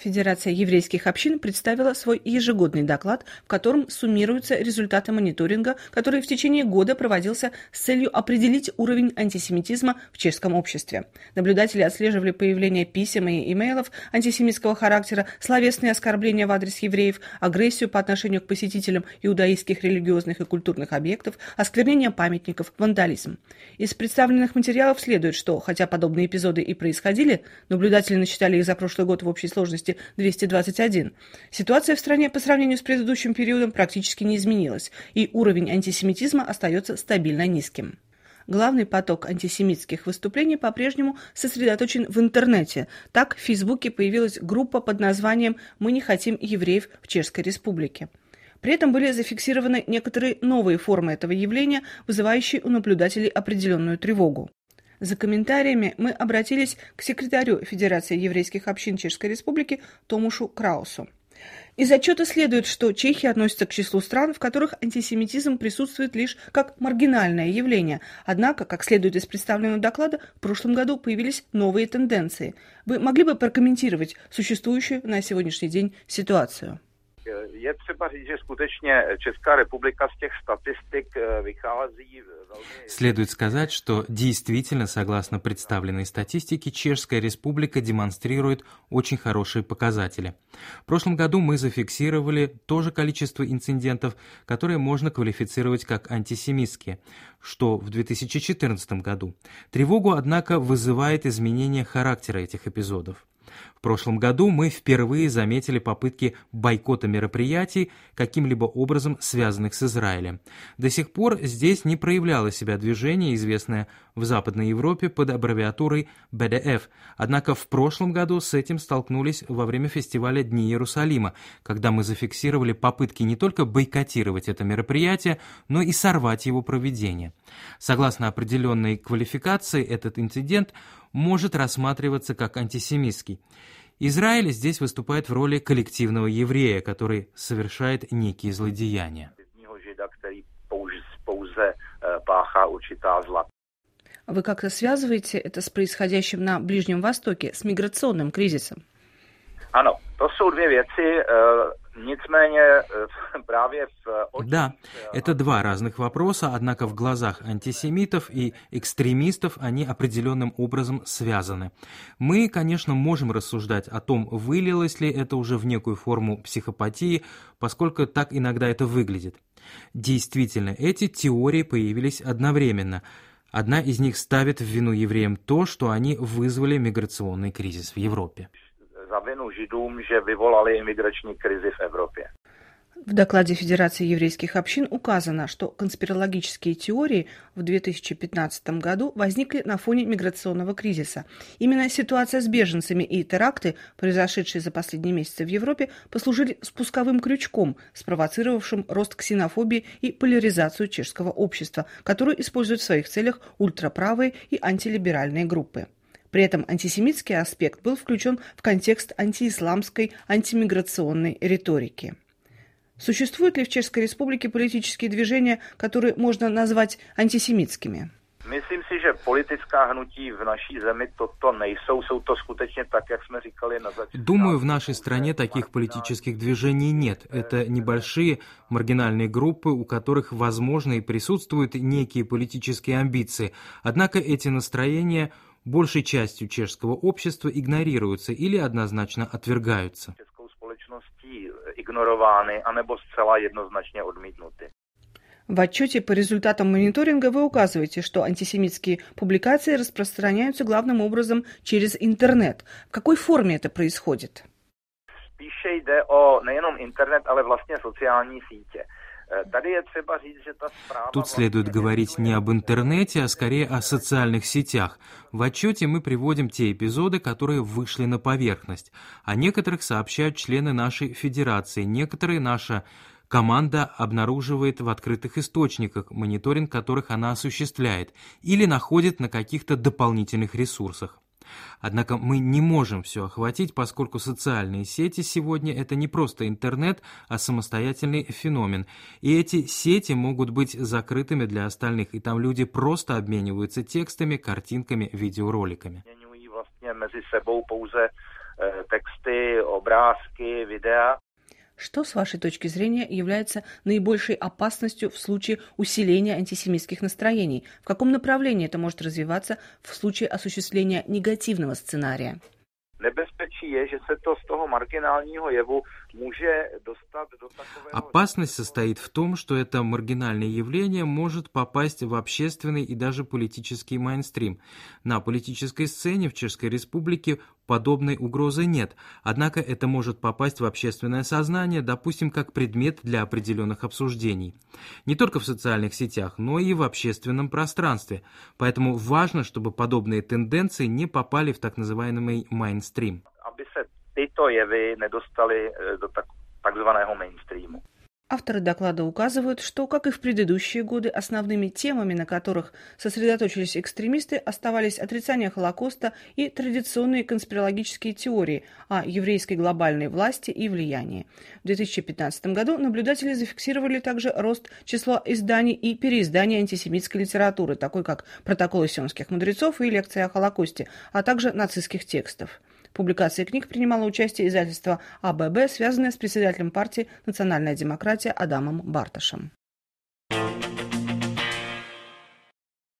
Федерация еврейских общин представила свой ежегодный доклад, в котором суммируются результаты мониторинга, который в течение года проводился с целью определить уровень антисемитизма в чешском обществе. Наблюдатели отслеживали появление писем и имейлов антисемитского характера, словесные оскорбления в адрес евреев, агрессию по отношению к посетителям иудаистских религиозных и культурных объектов, осквернение памятников, вандализм. Из представленных материалов следует, что, хотя подобные эпизоды и происходили, наблюдатели насчитали их за прошлый год в общей сложности 221. Ситуация в стране по сравнению с предыдущим периодом практически не изменилась, и уровень антисемитизма остается стабильно низким. Главный поток антисемитских выступлений по-прежнему сосредоточен в интернете. Так, в Фейсбуке появилась группа под названием «Мы не хотим евреев в Чешской Республике». При этом были зафиксированы некоторые новые формы этого явления, вызывающие у наблюдателей определенную тревогу. За комментариями мы обратились к секретарю Федерации еврейских общин Чешской Республики Томушу Краусу. Из отчета следует, что Чехия относится к числу стран, в которых антисемитизм присутствует лишь как маргинальное явление. Однако, как следует из представленного доклада, в прошлом году появились новые тенденции. Вы могли бы прокомментировать существующую на сегодняшний день ситуацию? Je třeba říct, že skutečně Česká republika z těch statistik vychází velmi... Следует сказать, что действительно, согласно представленной статистике, Чешская Республика демонстрирует очень хорошие показатели. В прошлом году мы зафиксировали то же количество инцидентов, которые можно квалифицировать как антисемитские, что в 2014 году. Тревогу, однако, вызывает изменение характера этих эпизодов. В прошлом году мы впервые заметили попытки бойкота мероприятий, каким-либо образом связанных с Израилем. До сих пор здесь не проявляло себя движение, известное в Западной Европе под аббревиатурой БДФ. Однако в прошлом году с этим столкнулись во время фестиваля Дни Иерусалима, когда мы зафиксировали попытки не только бойкотировать это мероприятие, но и сорвать его проведение. Согласно определенной квалификации, этот инцидент может рассматриваться как антисемитский. Израиль здесь выступает в роли коллективного еврея, который совершает некие злодеяния. Вы как-то связываете это с происходящим на Ближнем Востоке, с миграционным кризисом? Ano, to jsou dvě věci, nicméně právě v... Да, это два разных вопроса, однако в глазах антисемитов и экстремистов они определенным образом связаны. Мы, конечно, можем рассуждать о том, вылилось ли это уже в некую форму психопатии, поскольку так иногда это выглядит. Действительно, эти теории появились одновременно. Одна из них ставит в вину евреям то, что они вызвали миграционный кризис в Европе. za vinu Židům, že vyvolali imigrační krizi v Evropě. В докладе Федерации еврейских общин указано, что конспирологические теории в 2015 году возникли на фоне миграционного кризиса. Именно ситуация с беженцами и теракты, произошедшие за последние месяцы в Европе, послужили спусковым крючком, спровоцировавшим рост ксенофобии и поляризацию чешского общества, которую используют в своих целях ультраправые и антилиберальные группы. При этом антисемитский аспект был включен в контекст антиисламской, антимиграционной риторики. Существуют ли в Чешской Республике политические движения, которые можно назвать антисемитскими? Myslím si, že politická hnutí v naší zemi toto nejsou, jsou to skutečně tak, jak jsme říkali na začátku. Думаю, в нашей стране таких политических движений нет. Это небольшие маргинальные группы, у которых, возможно, и присутствуют некие политические амбиции. Однако эти настроения большей частью чешского общества игнорируются или однозначно отвергаются. Českou společností ignorovány anebo zcela jednoznačně odmítnuty. В отчете по результатам мониторинга вы указываете, что антисемитские публикации распространяются главным образом через интернет. В какой форме это происходит? Spíše jde o nejenom internet, ale vlastně sociální sítě. Тут следует говорить не об интернете, а скорее о социальных сетях. В отчете мы приводим те эпизоды, которые вышли на поверхность. О некоторых сообщают члены нашей федерации, некоторые наша команда обнаруживает в открытых источниках, мониторинг которых она осуществляет, или находит на каких-то дополнительных ресурсах. Однако мы не можем все охватить, поскольку социальные сети сегодня это не просто интернет, а самостоятельный феномен. И эти сети могут быть закрытыми для остальных, и там люди просто обмениваются текстами, картинками, видеороликами. Mezi sebou pouze texty, obrázky, videa. Что, с вашей точки зрения, является наибольшей опасностью в случае усиления антисемитских настроений? В каком направлении это может развиваться в случае осуществления негативного сценария? Nebezpečí je, že se to z toho marginálního jevu může dostat do takového... Опасность состоит в том, что это маргинальное явление может попасть в общественный и даже политический мейнстрим. На политической сцене в Чешской Республике подобной угрозы нет, однако это может попасть в общественное сознание, допустим, как предмет для определенных обсуждений. Не только в социальных сетях, но и в общественном пространстве. Поэтому важно, чтобы подобные тенденции не попали в так называемый мейнстрим. Aby se tyto jevy nedostaly do takzvaného mainstreamu. Авторы доклада указывают, что, как и в предыдущие годы, основными темами, на которых сосредоточились экстремисты, оставались отрицание Холокоста и традиционные конспирологические теории о еврейской глобальной власти и влиянии. В 2015 году наблюдатели зафиксировали также рост числа изданий и переизданий антисемитской литературы, такой как «Протоколы сионских мудрецов» и «Лекции о Холокосте», а также нацистских текстов. В публикации книг принимало участие издательство АББ, связанное с председателем партии «Национальная демократия» Адамом Барташем.